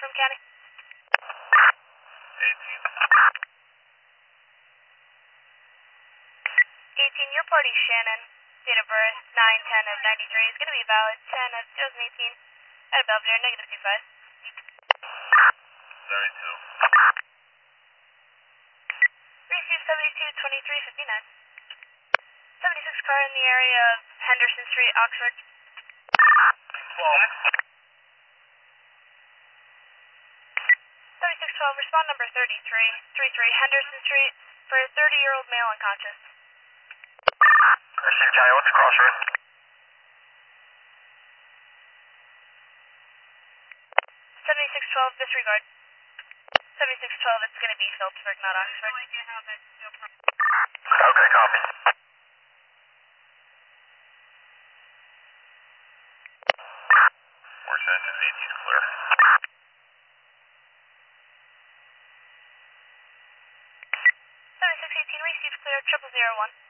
from County. 18, your party Shannon, date of birth 9/10 of 93 is going to be valid 10 of 2018 at Belvedere, -25. 72. Receive 72-23-59. 76 car in the area of Henderson Street, Oxford. 12. 7612, respond number 33 Henderson Street for a 30-year-old male unconscious. Receive Johnny, what's the crossroad? 7612, disregard. 7612, it's going to be Phillipsburg, not Oxford. Okay, copy. We're sending 18's clear. 7618, receive clear, 0001.